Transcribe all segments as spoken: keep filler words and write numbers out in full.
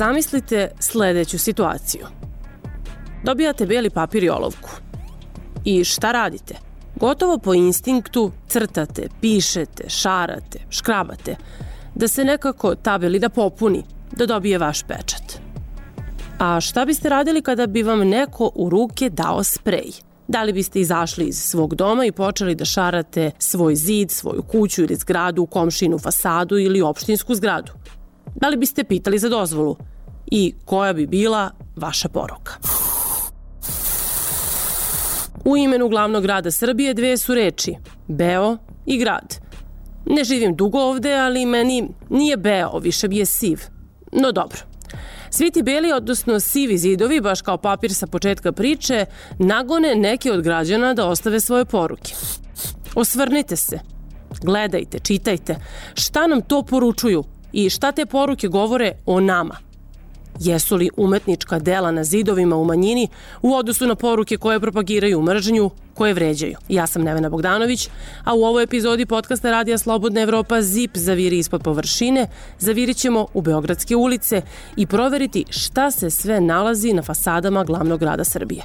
Zamislite sledeću situaciju. Dobijate beli papir i olovku. I šta radite? Gotovo po instinktu crtate, pišete, šarate, škrabate, da se nekako tabeli da popuni, da dobije vaš pečat. A šta biste radili kada bi vam neko u ruke dao sprej? Da li biste izašli iz svog doma i počeli da šarate svoj zid, svoju kuću ili zgradu, komšinu fasadu ili opštinsku zgradu? Da li biste pitali za dozvolu? I koja bi bila vaša poruka? U imenu glavnog grada Srbije dve su reči, beo i grad. Ne živim dugo ovde, ali meni nije beo, više bi je siv. No dobro. Svi ti beli, odnosno sivi zidovi, baš kao papir sa početka priče, nagone neke od građana da ostave svoje poruke. Osvrnite se, gledajte, čitajte, šta nam to poručuju i šta te poruke govore o nama. Jesu li umetnička dela na zidovima u manjini u odnosu na poruke koje propagiraju mržnju, koje vređaju? Ja sam Nevena Bogdanović, a u ovoj epizodi podcasta Radija Slobodna Evropa Zip zaviri ispod površine, zavirit ćemo u Beogradske ulice i proveriti šta se sve nalazi na fasadama glavnog grada Srbije.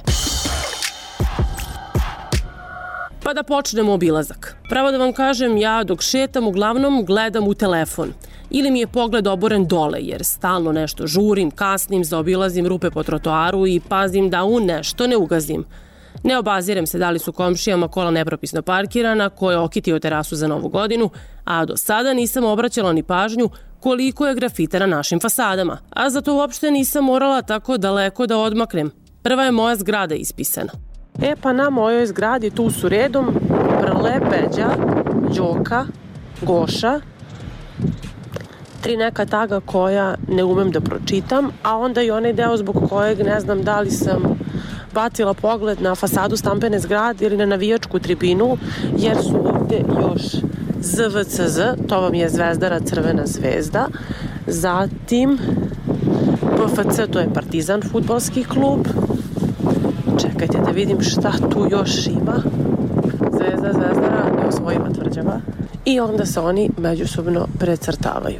Pa da počnemo obilazak. Pravo da vam kažem, ja dok šetam uglavnom gledam u telefon. Ili mi je pogled oboren dole, jer stalno nešto žurim, kasnim, zaobilazim rupe po trotoaru i pazim da u nešto ne ugazim. Ne obazirem se da li su komšijama kola nepropisno parkirana, ko je okitio terasu za Novu godinu, a do sada nisam obraćala ni pažnju koliko je grafita na našim fasadama. A zato uopšte nisam morala tako daleko da odmaknem. Prva je moja zgrada ispisana. E pa na mojoj zgradi tu su redom Prle, Peđa, Đoka, Goša, tri neka taga koja ne umem da pročitam, a onda i onaj deo zbog kojeg ne znam da li sam bacila pogled na fasadu stampene zgrade ili na navijačku tribinu, jer su ovde još Z V C Z, to vam je Zvezdara Crvena zvezda, zatim P F C, to je Partizan fudbalski klub. Čekajte da vidim šta tu još ima. Zvezda, Zvezdara, neosvojiva tvrđava. I onda se oni međusobno precrtavaju.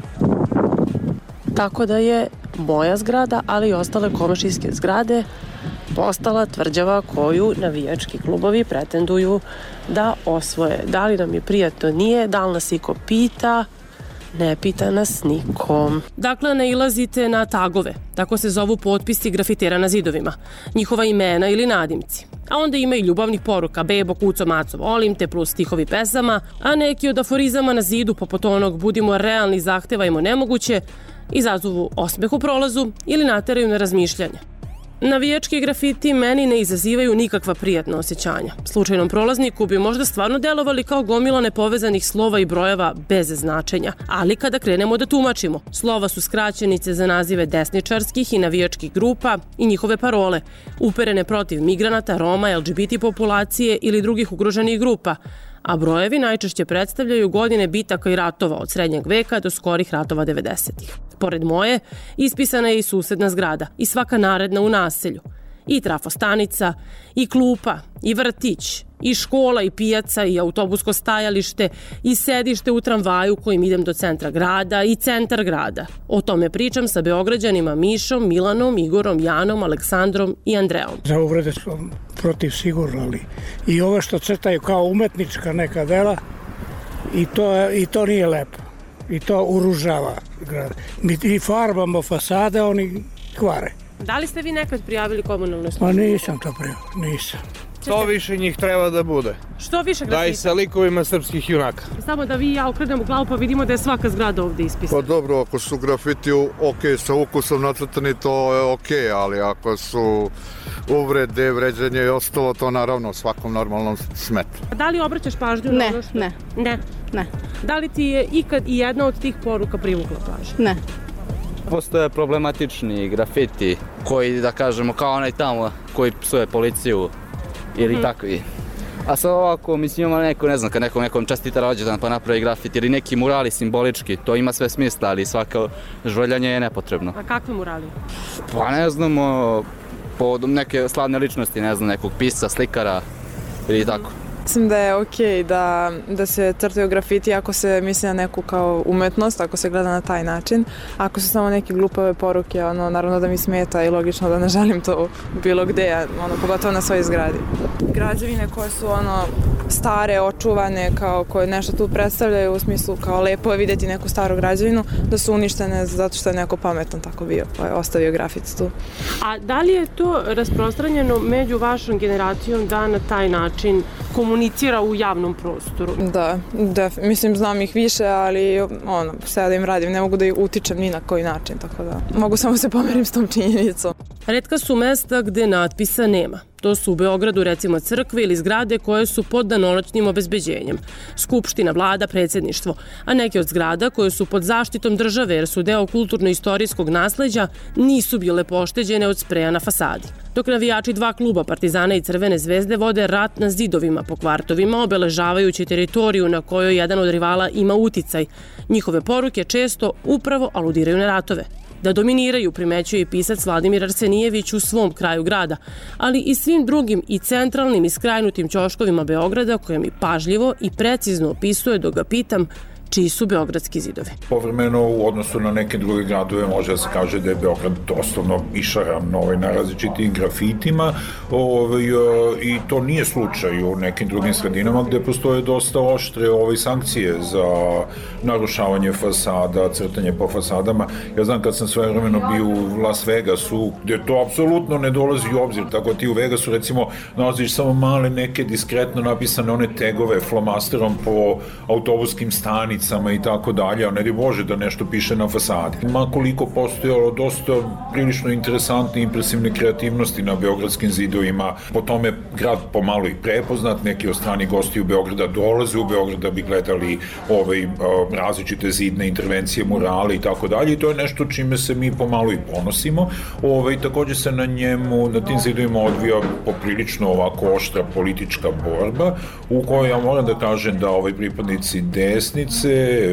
Tako da je moja zgrada, ali i ostale komšijske zgrade postala tvrđava koju navijački klubovi pretenduju da osvoje. Da li nam je prijatno, nije, da li nas iko pita, ne pita nas nikom. Dakle, nailazite na tagove, tako se zovu potpisi grafitera na zidovima, njihova imena ili nadimci. A onda ima i ljubavnih poruka, bebo, kuco, maco, volim te, plus stihovi pesama, a neki od aforizama na zidu poput onog budimo realni, zahtevajmo nemoguće, izazovu osmeh u prolazu ili nateraju na razmišljanje. Navijački grafiti meni ne izazivaju nikakva prijatna osjećanja. Slučajnom prolazniku bi možda stvarno delovali kao gomila nepovezanih slova i brojeva bez značenja. Ali kada krenemo da tumačimo, slova su skraćenice za nazive desničarskih i navijačkih grupa i njihove parole, uperene protiv migranata, Roma, L G B T populacije ili drugih ugroženih grupa, a brojevi najčešće predstavljaju godine bitaka i ratova od srednjeg veka do skorih ratova devedesetih. Pored moje, ispisana je i susedna zgrada i svaka naredna u naselju. I trafostanica, i klupa, i vrtić, i škola, i pijaca, i autobusko stajalište, i sedište u tramvaju kojim idem do centra grada, i centar grada. O tome pričam sa Beograđanima Mišom, Milanom, Igorom, Janom, Aleksandrom i Andreom. Za uvrede smo protiv sigurno, ali i ove što crtaju kao umetnička neka dela, i to, i to nije lepo. I to uružava grad. Mi i farbamo fasade, oni kvare. Da li ste vi nekad prijavili komunalnoj službi? Pa nisam to prijavio, nisam. Što više njih treba da bude. Što više grafita? Da i sa likovima srpskih junaka. Samo da vi i ja okrenemo glavu pa vidimo da je svaka zgrada ovde ispisana. Pa dobro, ako su grafiti ok, sa ukusom nacrtani, to je ok, ali ako su uvrede, vređanje i ostalo, to naravno svakom normalnom smeta. Da li obraćaš pažnju ne, na ono što... Ne, ne. Ne. Da li ti je ikad i jedna od tih poruka privukla pažnju? Ne. Postoje problematični grafiti koji, da kažemo, kao onaj tamo koji psuje policiju ili hmm. takvi. A sad ovako, mislim, ima neko, ne znam, kad nekom nekom čestita rođendan pa napravi grafit ili neki murali simbolički, to ima sve smisla, ali svako žvaljanje je nepotrebno. A kakve murali? Pa ne znam, po neke slavne ličnosti, ne znam, nekog pisca, slikara ili hmm. tako. Mislim da je okej da, da se crtaju grafiti ako se misli na neku kao umetnost, ako se gleda na taj način. Ako su samo neke glupave poruke, ono, naravno da mi smeta i logično da ne želim to bilo gde, ono, pogotovo na svojoj zgradi. Građevine koje su ono stare, očuvane, kao koje nešto tu predstavljaju u smislu kao lepo je vidjeti neku staru građevinu, da su uništene zato što je neko pametan tako bio, pa je ostavio grafit tu. A da li je to rasprostranjeno među vašom generacijom da na taj način komunicira u javnom prostoru? Da, da, mislim znam ih više, ali ono, sve da im radim, ne mogu da ih utičem ni na koji način, tako da mogu samo se pomerim s tom činjenicom. Retka su mesta gde natpisa nema. To su u Beogradu recimo crkve ili zgrade koje su pod danonoćnim obezbeđenjem. Skupština, vlada, predsjedništvo, a neke od zgrada koje su pod zaštitom države jer su deo kulturno-istorijskog nasleđa nisu bile pošteđene od spreja na fasadi. Dok navijači dva kluba, Partizana i Crvene zvezde, vode rat na zidovima po kvartovima, obeležavajući teritoriju na kojoj jedan od rivala ima uticaj. Njihove poruke često upravo aludiraju na ratove. Da dominiraju, primećuje i pisac Vladimir Arsenijević u svom kraju grada, ali i svim drugim i centralnim i skrajnutim ćoškovima Beograda koje mi pažljivo i precizno opisuje dok ga pitam čiji su beogradski zidovi. Povremeno u odnosu na neke druge gradove može da se kaže da je Beograd doslovno išaran ovaj, na različitim grafitima ovaj, i to nije slučaj u nekim drugim sredinama gde postoje dosta oštre ovaj, sankcije za narušavanje fasada, crtanje po fasadama. Ja znam kad sam svojevremeno bio u Las Vegasu gde to apsolutno ne dolazi u obzir, tako ti u Vegasu recimo nalaziš samo male neke diskretno napisane one tegove flomasterom po autobuskim stanicama i tako dalje, a ne di Bože da nešto piše na fasadi. Ma koliko postojalo dosta prilično interesantne i impresivne kreativnosti na beogradskim zidovima, po tome grad pomalo i prepoznat, neki od strani gosti u Beograda dolaze u Beograd da bi gledali ovaj, različite zidne intervencije, murale i tako dalje i to je nešto čime se mi pomalo i ponosimo. Ovaj, takođe se na njemu, na tim zidovima odvija poprilično ovako oštra politička borba u kojoj ja moram da kažem da ovaj pripadnici desnice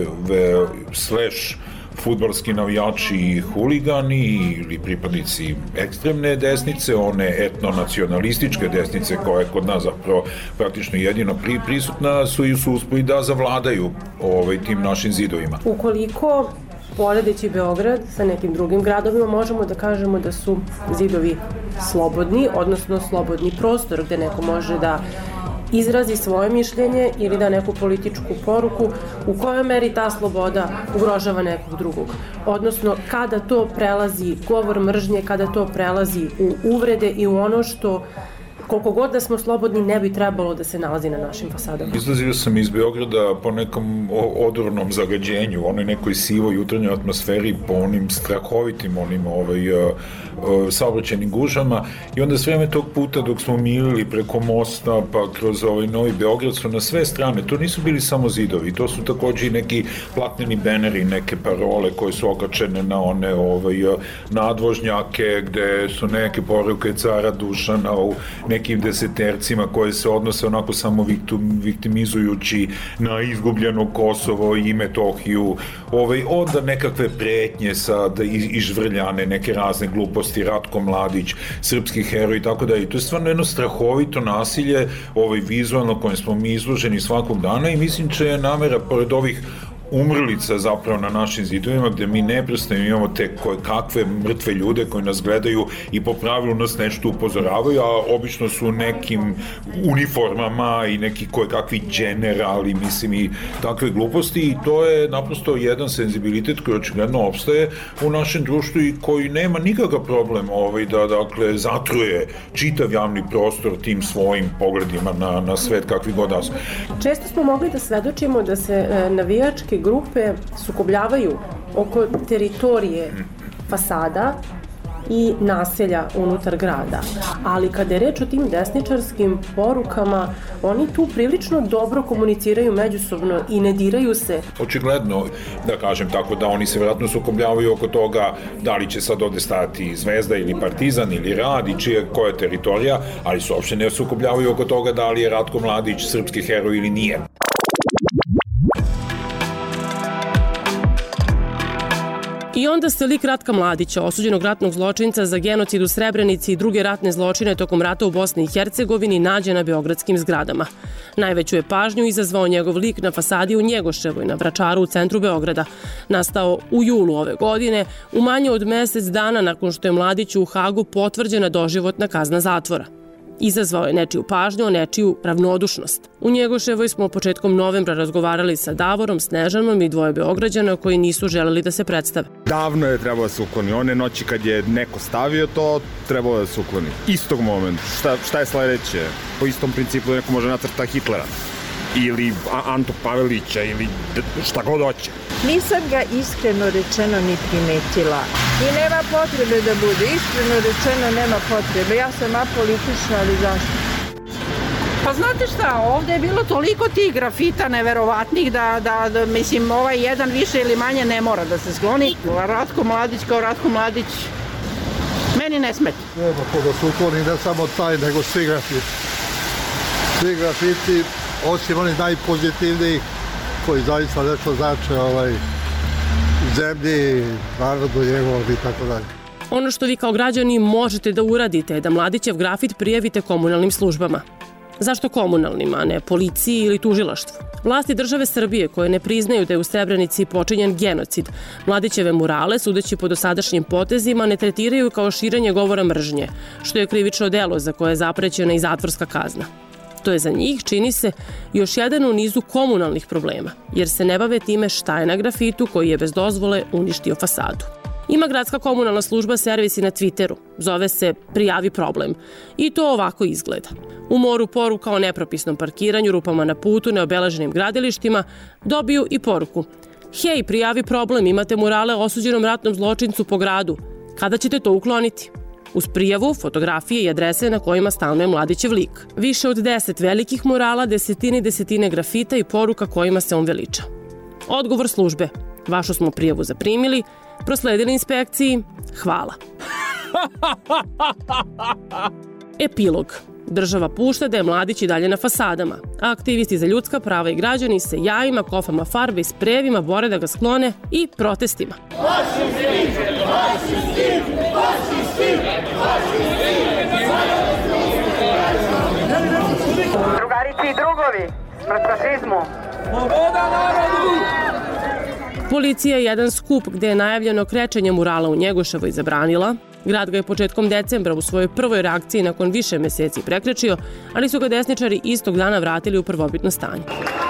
ve, slash fudbalski navijači i huligani ili pripadnici ekstremne desnice, one etnonacionalističke desnice koja je kod nas zapravo praktično jedino pri, prisutna su i su uspeli da zavladaju ovaj, tim našim zidovima. Ukoliko poredeći Beograd sa nekim drugim gradovima možemo da kažemo da su zidovi slobodni, odnosno slobodni prostor gde neko može da izrazi svoje mišljenje ili da neku političku poruku, u kojoj meri ta sloboda ugrožava nekog drugog. Odnosno, kada to prelazi govor mržnje, kada to prelazi u uvrede i u ono što koliko god da smo slobodni ne bi trebalo da se nalazi na našim fasadama. Izlazio sam iz Beograda po nekom odornom zagađenju, onoj nekoj sivoj jutarnjoj atmosferi, po onim strahovitim onim ovaj, uh, uh, saobraćajnim gužama i onda s vreme tog puta dok smo milili preko mosta pa kroz ovaj Novi Beograd su na sve strane, to nisu bili samo zidovi, to su takođe i neki platneni beneri, neke parole koje su okačene na one ovaj, nadvožnjake gde su neke poruke cara Dušana u nekim desetercima koje se odnose onako samo viktimizujući na izgubljeno Kosovo i Metohiju, ovaj, onda nekakve pretnje sad ižvrljane, neke razne gluposti, Ratko Mladić, srpski heroj i tako da i to je stvarno jedno strahovito nasilje ovaj, vizualno kojem smo mi izloženi svakog dana i mislim će je namera pored ovih umrlica zapravo na našim zidovima gde mi neprestano imamo te koje kakve mrtve ljude koji nas gledaju i po pravilu nas nešto upozoravaju, a obično su nekim uniformama i neki koje kakvi generali, mislim i takve gluposti i to je naprosto jedan senzibilitet koji očigledno opstaje u našem društvu i koji nema nikakav problem ovaj, da dakle zatruje čitav javni prostor tim svojim pogledima na, na svet kakvi god da su. Često smo mogli da svedočimo da se e, navijačke grupe sukobljavaju oko teritorije fasada i naselja unutar grada. Ali kada je reč o tim desničarskim porukama, oni tu prilično dobro komuniciraju međusobno i ne diraju se. Očigledno, da kažem tako, da oni se vjerojatno sukobljavaju oko toga da li će sad ovde stajati Zvezda ili Partizan ili Rad i čija koja je teritorija, ali se uopšte ne sukobljavaju oko toga da li je Ratko Mladić srpski heroj ili nije. I onda se lik Ratka Mladića, osuđenog ratnog zločinca za genocid u Srebrenici i druge ratne zločine tokom rata u Bosni i Hercegovini, nađe na beogradskim zgradama. Najveću je pažnju izazvao njegov lik na fasadi u Njegoševoj, na Vračaru u centru Beograda. Nastao u julu ove godine, u manje od mesec dana nakon što je Mladiću u Hagu potvrđena doživotna kazna zatvora. Izazvao je nečiju pažnju, nečiju ravnodušnost. U Njegoševoj smo početkom novembra razgovarali sa Davorom, Snežanom i dvoje Beograđana koji nisu želeli da se predstave. Davno je trebalo da se ukloni. One noći kad je neko stavio to, trebalo da se ukloni. Istog momenta. Šta, šta je sledeće? Po istom principu da neko može nacrta Hitlera. Ili Antu Pavelića, ili šta god hoće. Nisam ga iskreno rečeno ni primetila. I nema potrebe da bude. Iskreno rečeno nema potrebe. Ja sam apolitična, ali zašto? Pa znate šta, ovde je bilo toliko tih grafita neverovatnih da, da, da mislim, ovaj jedan više ili manje ne mora da se skloni. Ratko Mladić kao Ratko Mladić, meni ne smeta. Nema ko da se ukloni, ne samo taj, nego svi grafiti. Svi grafiti, osim onih najpozitivnijih, koji zaista nešto znače ovaj, zemlji, narodu njegovom i tako dalje. Ono što vi kao građani možete da uradite je da Mladićev grafit prijavite komunalnim službama. Zašto komunalnim, a ne policiji ili tužilaštvu? Vlasti države Srbije koje ne priznaju da je u Srebrenici počinjen genocid, Mladićeve murale, sudeći po dosadašnjim potezima, ne tretiraju kao širenje govora mržnje, što je krivično delo za koje je zaprećena i zatvorska kazna. To je za njih, čini se, još jedan u nizu komunalnih problema, jer se ne bave time šta je na grafitu koji je bez dozvole uništio fasadu. Ima gradska komunalna služba servis i na Twitteru. Zove se Prijavi problem. I to ovako izgleda. U moru poruka o nepropisnom parkiranju, rupama na putu, neobeleženim gradilištima, dobiju i poruku. Hej, prijavi problem, imate murale o osuđenom ratnom zločincu po gradu. Kada ćete to ukloniti? Uz prijavu, fotografije i adrese na kojima stanuje Mladićev lik. Više od deset velikih murala, desetine i desetine grafita i poruka kojima se on veliča. Odgovor službe. Vašu smo prijavu zaprimili, prosledili inspekciji, hvala. Epilog. Država pušta da je Mladić i dalje na fasadama, a aktivisti za ljudska prava i građani se jajima, kofama farbe i sprejevima bore da ga sklone i protestima. Drugarici i drugovi, smrt fašizmu! Sloboda narodu! Policija je jedan skup gde je najavljeno krečenje murala u Njegoševoj zabranila. Grad ga je početkom decembra u svojoj prvoj reakciji nakon više meseci prekrečio, ali su ga desničari istog dana vratili u prvobitno stanje.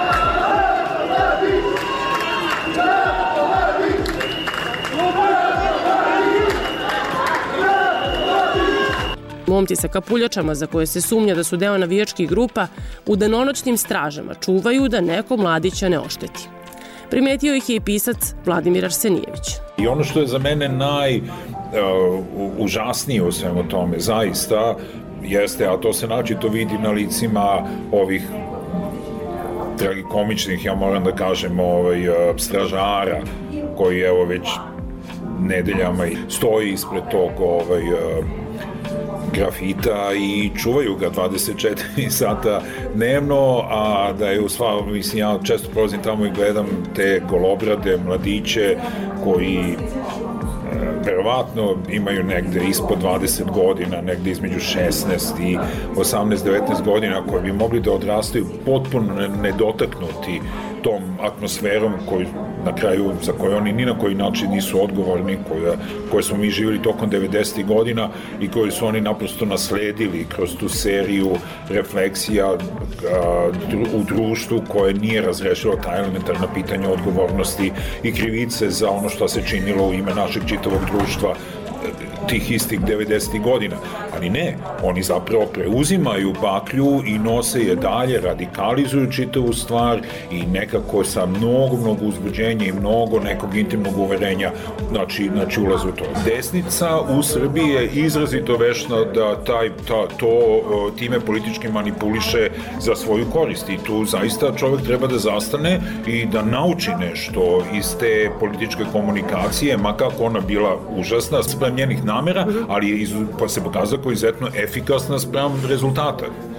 Momci sa kapuljačama za koje se sumnja da su deo navijačkih grupa u danonoćnim stražama čuvaju da neko Mladića ne ošteti. Primetio ih je i pisac Vladimir Arsenijević. I ono što je za mene najužasnije u svemu tome, zaista, jeste, a to se naočito vidi na licima ovih tragikomičnih, ja moram da kažem, ovaj, stražara, koji evo već nedeljama stoji ispred tog ovaj, grafita i čuvaju ga dvadeset četiri sata dnevno, a da je u sva, mislim, ja često prolazim tamo i gledam te golobrade mladiće koji verovatno imaju negde ispod dvadeset godina, negde između šesnaest i osamnaest devetnaest godina, koji bi mogli da odrastaju potpuno nedotaknuti tom atmosferom koju, na kraju, za koju oni ni na koji način nisu odgovorni, koje, koje smo mi živjeli tokom devedesetih godina i koje su oni naprosto nasledili kroz tu seriju refleksija a, dru, u društvu koje nije razrešilo ta elementarna pitanja odgovornosti i krivice za ono što se činilo u ime našeg čitavog društva tih istih devedesetih godina. Ali ne, oni zapravo preuzimaju baklju i nose je dalje, radikalizuju čitavu stvar i nekako sa mnogo, mnogo uzbuđenja i mnogo nekog intimnog uverenja znači, znači ulaze u to. Desnica u Srbiji je izrazito vešna da taj, ta, to time politički manipuliše za svoju korist i tu zaista čovjek treba da zastane i da nauči nešto iz te političke komunikacije, makako ona bila užasna sprem njenih namera, ali je pa se pokazao kao izuzetno efikasna sprem rezultata.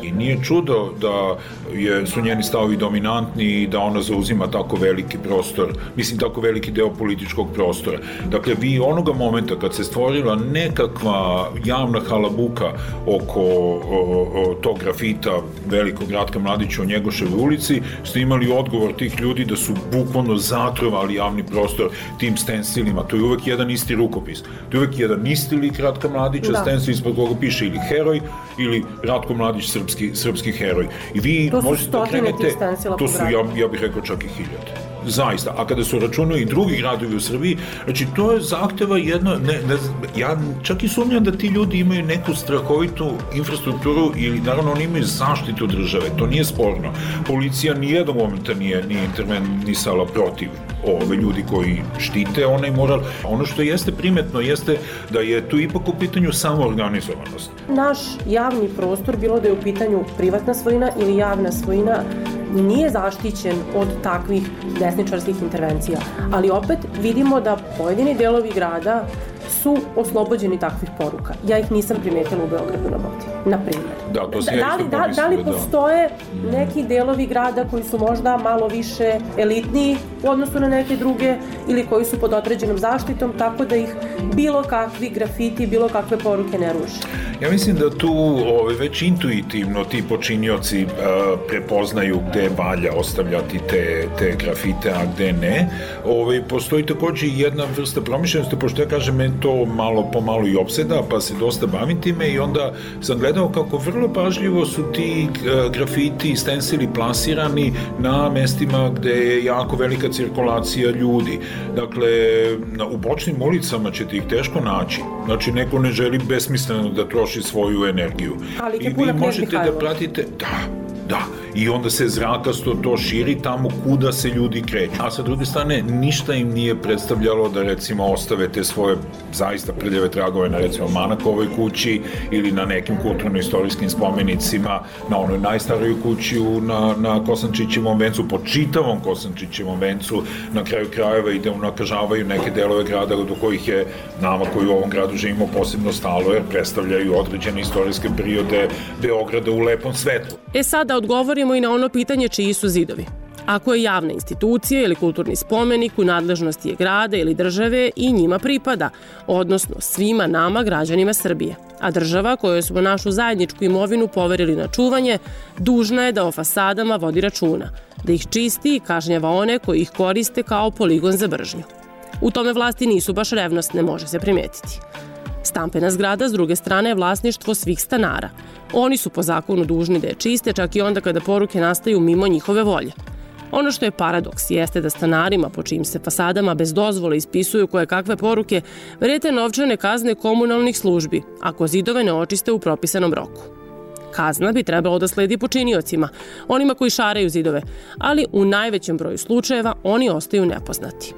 I nije čudo da je, su njeni stavovi dominantni i da ona zauzima tako veliki prostor, mislim tako veliki deo političkog prostora. Dakle, vi onoga momenta kad se stvorila nekakva javna halabuka oko o, o, tog grafita velikog Ratka Mladića u Njegoševoj ulici, ste imali odgovor tih ljudi da su bukvalno zatrovali javni prostor tim stensilima. To je uvek jedan isti rukopis. To je uvek jedan isti lik Ratka Mladića, da. Stensil ispod koga piše ili heroj ili Ratko Mladić srpski, srpski heroj. I vi možete da krenete, to su, ja, ja bih rekao, čak i hiljade. Zaista, a kada su računali i drugi gradovi u Srbiji, znači to je zahteva jedno, ne, ne, ja čak i sumnjam da ti ljudi imaju neku strahovitu infrastrukturu ili naravno oni imaju zaštitu države, to nije sporno. Policija nijednog momenta nije, nije intervenisala protiv ove ljudi koji štite onaj moral. Ono što jeste primetno jeste da je tu ipak u pitanju samoorganizovanost. Naš javni prostor, bilo da je u pitanju privatna svojina ili javna svojina, nije zaštićen od takvih desničarskih intervencija. Ali opet vidimo da pojedini delovi grada su oslobođeni takvih poruka. Ja ih nisam primetila u Beogradu na vodi, na primjer. Da, to se da, li, da, da li postoje da. neki delovi grada koji su možda malo više elitniji u odnosu na neke druge ili koji su pod određenom zaštitom, tako da ih bilo kakvi grafiti, bilo kakve poruke ne ruše? Ja mislim da tu ove, već intuitivno ti počinioci uh, prepoznaju gde valja ostavljati te, te grafite, a gde ne. Ove, postoji takođe jedna vrsta promišljenosti, pošto ja kažem, me to malo po malo i opseda, pa se dosta bavim time i onda sam gledao kako vrlo pažljivo su ti uh, grafiti i stensili plasirani na mestima gde je jako velika cirkulacija ljudi. Dakle, na, u bočnim ulicama ćete ih teško naći. Znači, neko ne želi besmisleno da troši svoju energiju. Ali i vi možete da pratite, da, da, i onda se zrakasto to širi tamo kuda se ljudi kreću. A sa druge strane, ništa im nije predstavljalo da recimo ostave te svoje zaista prljave tragove na recimo Manakovoj kući ili na nekim kulturno-istorijskim spomenicima, na onoj najstarijoj kući na, na Kosančićevom vencu, po čitavom Kosančićevom vencu, na kraju krajeva i da unakažavaju neke delove grada do kojih je nama koji u ovom gradu živimo posebno stalo, jer predstavljaju određene istorijske periode Beograda u lepom svetlu. E sada odgovorimo i na ono pitanje čiji su zidovi. Ako je javna institucija ili kulturni spomenik u nadležnosti je grada ili države i njima pripada, odnosno svima nama, građanima Srbije. A država kojoj smo našu zajedničku imovinu poverili na čuvanje, dužna je da o fasadama vodi računa, da ih čisti i kažnjava one koji ih koriste kao poligon za mržnju. U tome vlasti nisu baš revnosne, može se primetiti. Stampena zgrada, s druge strane, je vlasništvo svih stanara. Oni su po zakonu dužni da je čiste, čak i onda kada poruke nastaju mimo njihove volje. Ono što je paradoks jeste da stanarima po čijim se fasadama bez dozvole ispisuju koje kakve poruke vrete novčane kazne komunalnih službi ako zidove ne očiste u propisanom roku. Kazna bi trebalo da sledi počiniocima, onima koji šaraju zidove, ali u najvećem broju slučajeva oni ostaju nepoznati.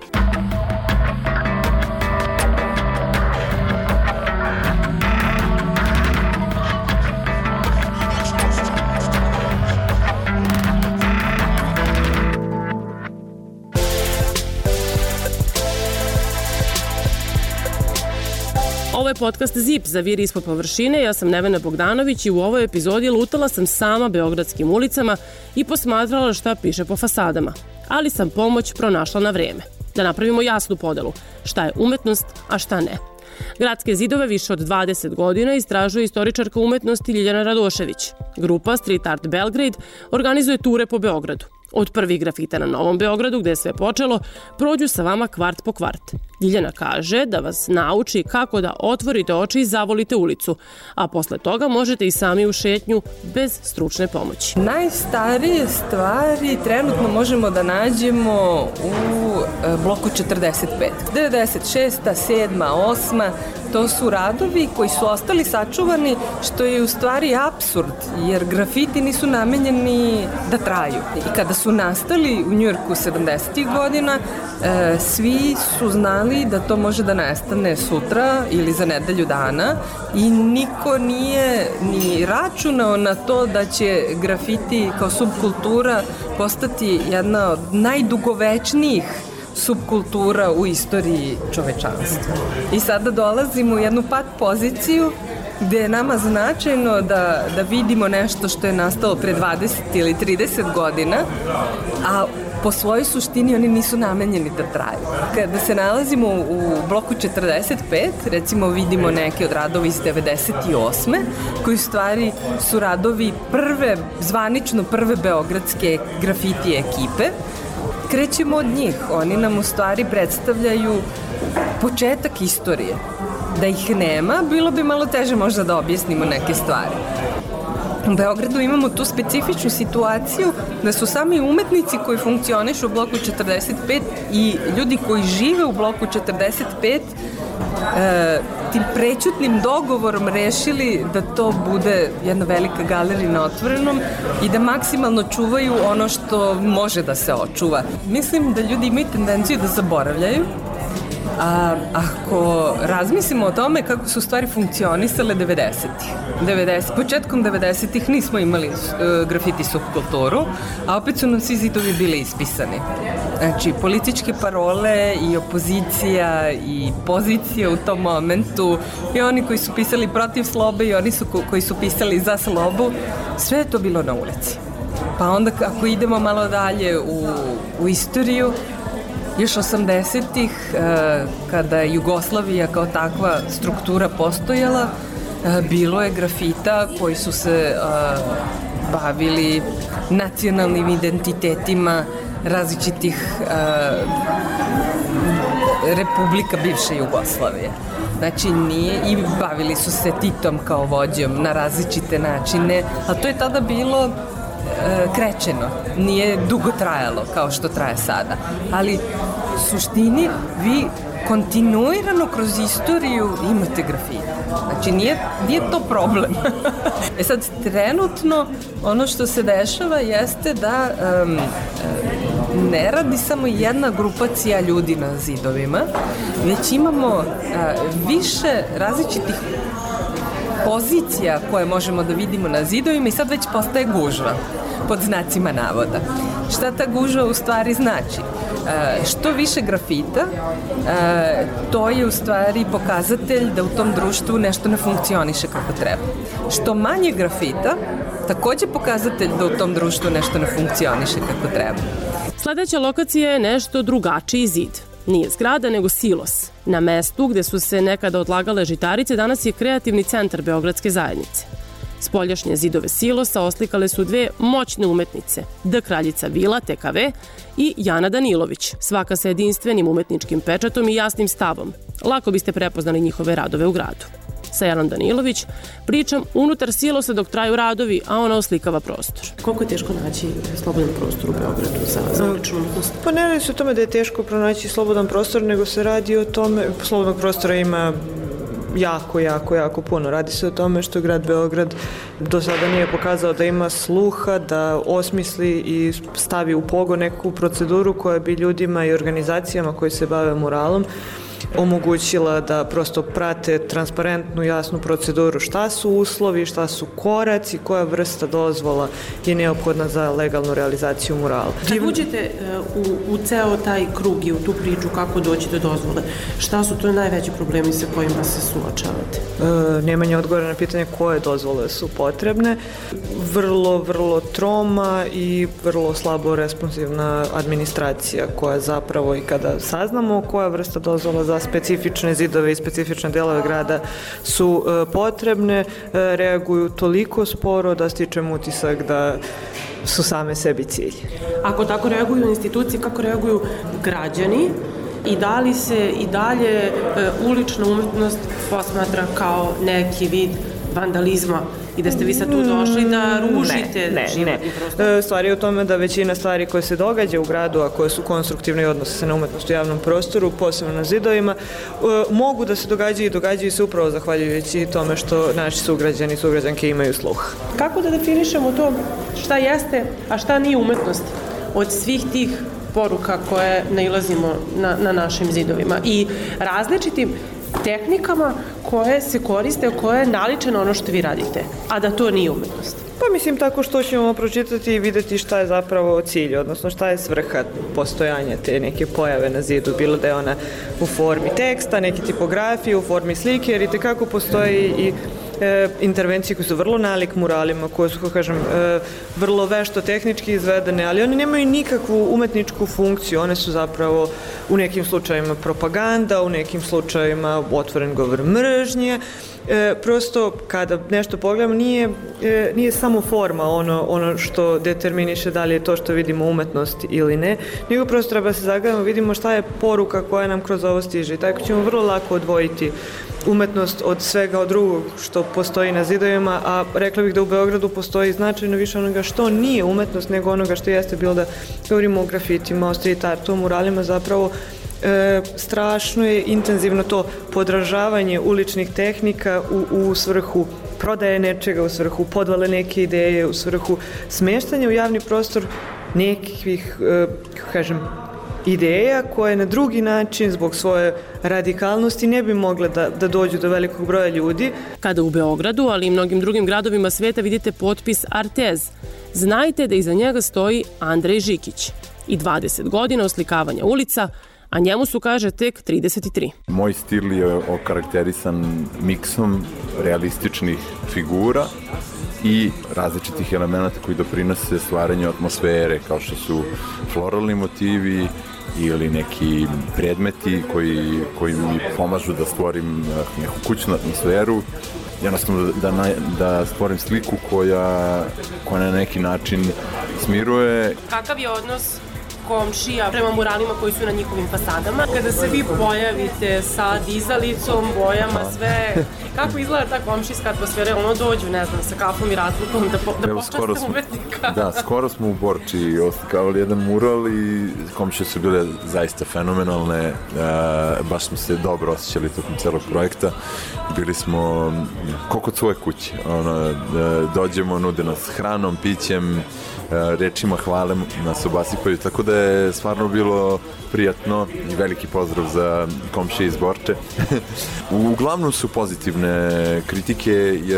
Ovo je podcast Zip za Vir ispod površine. Ja sam Nevena Bogdanović i u ovoj epizodi lutala sam sama beogradskim ulicama i posmatrala šta piše po fasadama. Ali sam pomoć pronašla na vreme. Da napravimo jasnu podelu. Šta je umetnost, a šta ne. Gradske zidove više od dvadeset godina istražuje istoričarka umetnosti Ljiljana Radošević. Grupa Street Art Belgrade organizuje ture po Beogradu. Od prvih grafita na Novom Beogradu, gde je sve počelo, prođu sa vama kvart po kvart. Ljiljana kaže da vas nauči kako da otvorite oči i zavolite ulicu, a posle toga možete i sami u šetnju bez stručne pomoći. Najstarije stvari trenutno možemo da nađemo u bloku četrdeset pet. devedeset šesta, sedma, osma, to su radovi koji su ostali sačuvani, što je u stvari apsurd, jer grafiti nisu namenjeni da traju. I kada su nastali u Njujorku sedamdesetih godina, e, svi su znali da to može da nestane sutra ili za nedelju dana i niko nije ni računao na to da će grafiti kao subkultura postati jedna od najdugovečnijih subkultura u istoriji čovečanstva. I sada dolazimo u jednu pat poziciju gde je nama značajno da, da vidimo nešto što je nastalo pre dvadeset ili trideset godina, a po svojoj suštini oni nisu namenjeni da traju. Kada se nalazimo u bloku četrdeset pet, recimo vidimo neke od radova iz devedeset osme, koji u stvari su radovi prve, zvanično prve beogradske grafiti ekipe. Krećemo od njih, oni nam u stvari predstavljaju početak istorije. Da ih nema, bilo bi malo teže možda da objasnimo neke stvari. U Beogradu imamo tu specifičnu situaciju da su sami umetnici koji funkcionišu u bloku četrdeset pet i ljudi koji žive u bloku četrdeset pet e, tim prećutnim dogovorom rešili da to bude jedna velika galerija na otvorenom i da maksimalno čuvaju ono što može da se očuva. Mislim da ljudi imaju tendenciju da zaboravljaju. A ako razmislimo o tome kako su stvari funkcionisale devedesetih. devedeset, početkom devedesetih nismo imali uh, grafiti subkulturu, a opet su nam svi zidovi bili ispisani. Znači, političke parole i opozicija i pozicija u tom momentu i oni koji su pisali protiv slobe i oni su ko, koji su pisali za slobu, sve je to bilo na ulici. Pa onda ako idemo malo dalje u, u istoriju, još osamdesetih, kada je Jugoslavija kao takva struktura postojala, bilo je grafita koji su se bavili nacionalnim identitetima različitih republika bivše Jugoslavije. Znači, nije, i bavili su se Titom kao vođom na različite načine, a to je tada bilo krećeno, nije dugo trajalo kao što traje sada, ali u suštini vi kontinuirano kroz istoriju imate grafite. Znači, nije, nije to problem. E sad, trenutno ono što se dešava jeste da um, ne radi samo jedna grupacija ljudi na zidovima, već imamo uh, više različitih pozicija koje možemo da vidimo na zidovima i sad već postaje gužva, pod znacima navoda. Šta ta gužva u stvari znači? E, što više grafita, e, to je u stvari pokazatelj da u tom društvu nešto ne funkcioniše kako treba. Što manje grafita, takođe pokazatelj da u tom društvu nešto ne funkcioniše kako treba. Sledeća lokacija je nešto drugačiji zid. Nije zgrada, nego silos. Na mestu gde su se nekada odlagale žitarice, danas je kreativni centar Beogradske zajednice. Spoljašnje zidove silosa oslikale su dve moćne umetnice, D. Kraljica Vila, T K V, i Jana Danilović, svaka sa jedinstvenim umetničkim pečatom i jasnim stavom. Lako biste prepoznali njihove radove u gradu. Sa Janom Danilović pričam unutar silosa dok traju radovi, a ona oslikava prostor. Koliko je teško naći slobodan prostor u Beogradu za, za uličnu umetnost? Pa ne radi se o tome da je teško pronaći slobodan prostor, nego se radi o tome, slobodnog prostora ima jako, jako, jako puno. Radi se o tome što grad Beograd do sada nije pokazao da ima sluha, da osmisli i stavi u pogon neku proceduru koja bi ljudima i organizacijama koji se bave muralom omogućila da prosto prate transparentnu, jasnu proceduru šta su uslovi, šta su koraci, koja vrsta dozvola je neophodna za legalnu realizaciju murala. Kad uđete u, u ceo taj krug i u tu priču kako doći do dozvole, šta su to najveći problemi sa kojima se suočavate? E, nemanje odgovora na pitanje koje dozvole su potrebne, vrlo, vrlo troma i vrlo slabo responsivna administracija koja zapravo i kada saznamo koja vrsta dozvola za specifične zidove i specifične delove grada su e, potrebne, e, reaguju toliko sporo da stičem utisak da su same sebi cilj. Ako tako reaguju institucije, kako reaguju građani i da li se i dalje e, ulična umetnost posmatra kao neki vid vandalizma i da ste vi sad tu došli da ružite ne, životni prostor? Ne, stvar je u tome da većina stvari koje se događa u gradu, a koje su konstruktivne i odnose se na umetnost u javnom prostoru, posebno na zidovima, mogu da se događaju i događaju se upravo zahvaljujući tome što naši sugrađani i sugrađanke imaju sluh. Kako da definišemo to šta jeste, a šta nije umetnost od svih tih poruka koje nailazimo na, na našim zidovima i različitim tehnikama koje se koriste, koje naliče na ono što vi radite, a da to nije umetnost? Pa mislim tako što ćemo pročitati i videti šta je zapravo cilj, odnosno šta je svrha postojanja te neke pojave na zidu, bilo da je ona u formi teksta, neke tipografije, u formi slike, jer i tekako postoji i e, intervencije koje su vrlo nalik muralima, koje su, kako kažem, e, vrlo vešto tehnički izvedene, ali one nemaju nikakvu umetničku funkciju, one su zapravo u nekim slučajima propaganda, u nekim slučajima otvoren govor mržnje. E, prosto kada nešto pogledamo nije, e, nije samo forma ono, ono što determiniše da li je to što vidimo umetnost ili ne, nego prosto treba se zagledamo, vidimo šta je poruka koja nam kroz ovo stiže i tako ćemo vrlo lako odvojiti umetnost od svega od drugog što postoji na zidovima, a rekla bih da u Beogradu postoji značajno više onoga što nije umetnost nego onoga što jeste, bilo da govorimo o grafitima, o street artu, o muralima, zapravo E, strašno je intenzivno to podražavanje uličnih tehnika u, u svrhu prodaje nečega, u svrhu podvale neke ideje, u svrhu smeštanja u javni prostor nekih, e, kako kažem, ideja koje na drugi način zbog svoje radikalnosti ne bi mogle da, da dođu do velikog broja ljudi. Kada u Beogradu, ali i mnogim drugim gradovima sveta vidite potpis Artez, znajte da iza njega stoji Andrej Žikić i dvadeset godina oslikavanja ulica, a njemu su, kaže, tek trideset tri. Moj stil je okarakterisan miksom realističnih figura i različitih elemenata koji doprinose stvaranju atmosfere, kao što su floralni motivi ili neki predmeti koji, koji mi pomažu da stvorim neku kućnu atmosferu, jednostavno da, da, da stvorim sliku koja, koja na neki način smiruje. Kakav je odnos komšija prema muralima koji su na njihovim fasadama? Kada se vi pojavite sa dizalicom, bojama, sve, kako izgleda ta komšijska atmosfera? Ono dođu, ne znam, sa kafom i razlukom da, po, da počaste umetnika. Da, skoro smo u Borči oslikavali jedan mural i komšije su bile zaista fenomenalne. E, baš smo se dobro osjećali tokom celog projekta. Bili smo ko kod svoje kuće. Ono, dođemo, nude nas hranom, pićem, rečima hvale nas obasipaju, tako da je stvarno bilo prijatno i veliki pozdrav za komšije iz Borče. Uglavnom su pozitivne kritike, jer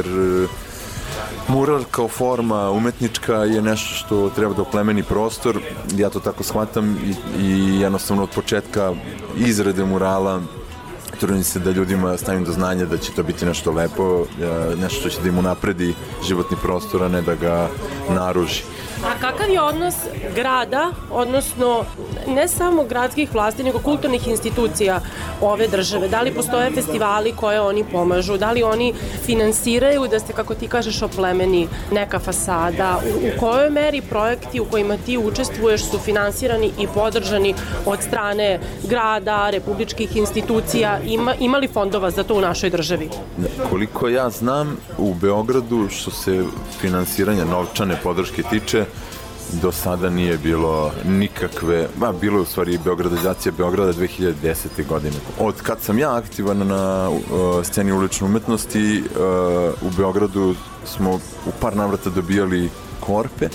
mural kao forma umetnička je nešto što treba da oplemeni prostor, ja to tako shvatam i, i jednostavno od početka izrade murala trudim se da ljudima stavim do znanja da će to biti nešto lepo, nešto što će da im unapredi životni prostor, a ne da ga naruži. A kakav je odnos grada, odnosno ne samo gradskih vlasti, nego kulturnih institucija ove države? Da li postoje festivali koje oni pomažu? Da li oni finansiraju da se, kako ti kažeš, oplemeni neka fasada? U, u kojoj meri projekti u kojima ti učestvuješ su finansirani i podržani od strane grada, republičkih institucija? Ima, ima li fondova za to u našoj državi? Koliko ja znam, u Beogradu što se finansiranja novčane podrške tiče, do sada nije bilo nikakve, ba, bilo je u stvari beogradizacija Beograda dve hiljade desete. godine. Od kad sam ja aktivan na uh, sceni ulične umetnosti, uh, u Beogradu smo u par navrata dobijali korpe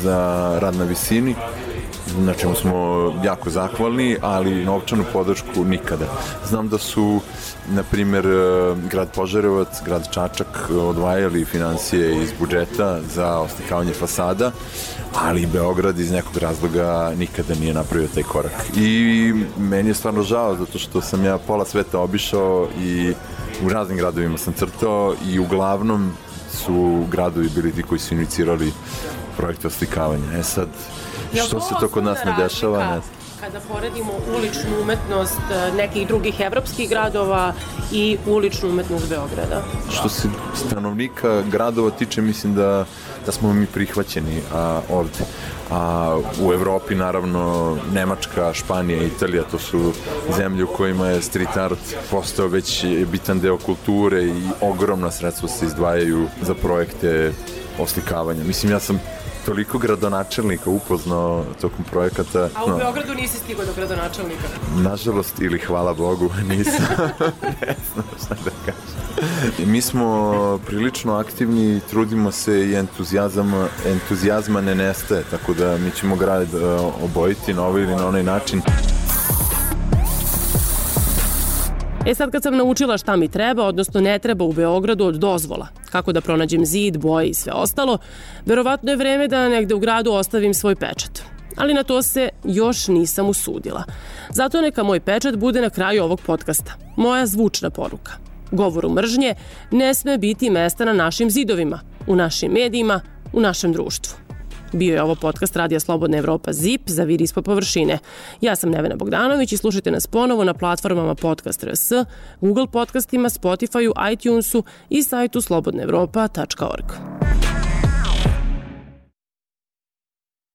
za rad na visini, na čemu smo jako zahvalni, ali novčanu podršku nikada. Znam da su, na primjer, grad Požarevac, grad Čačak odvajali financije iz budžeta za oslikavanje fasada, ali Beograd iz nekog razloga nikada nije napravio taj korak. I meni je stvarno žao, zato što sam ja pola sveta obišao i u raznim gradovima sam crtao i uglavnom su gradovi bili ti koji su inicirali projekte oslikavanja. E sad, što se to kod nas ne dešava? Ne. Kada poredimo uličnu umetnost nekih drugih evropskih gradova i uličnu umetnost Beograda? Što se stanovnika gradova tiče, mislim da, da smo mi prihvaćeni a, ovde. A u Evropi, naravno, Nemačka, Španija, Italija, to su zemlje u kojima je street art postao već bitan deo kulture i ogromna sredstva se izdvajaju za projekte oslikavanja. Mislim, ja sam toliko gradonačelnika upoznao tokom projekata. A u no, Beogradu nisi stigao do gradonačelnika? Nažalost, ili hvala Bogu, nisam. Ne znam šta da kažem. Mi smo prilično aktivni, trudimo se i entuzijazma, entuzijazma ne nestaje, tako da mi ćemo grad obojiti na ovaj ili na onaj način. E sad kad sam naučila šta mi treba, odnosno ne treba u Beogradu od dozvola, kako da pronađem zid, boje i sve ostalo, verovatno je vreme da negde u gradu ostavim svoj pečat. Ali na to se još nisam usudila. Zato neka moj pečat bude na kraju ovog podcasta. Moja zvučna poruka. Govoru mržnje ne sme biti mesta na našim zidovima, u našim medijima, u našem društvu. Bio je ovo podcast Radija Slobodna Evropa Z I P za Vid ispod površine. Ja sam Nevena Bogdanović i slušajte nas ponovo na platformama Podcast R S, Google podcastima, Spotifyu, iTunesu i sajtu slobodna evropa tačka org.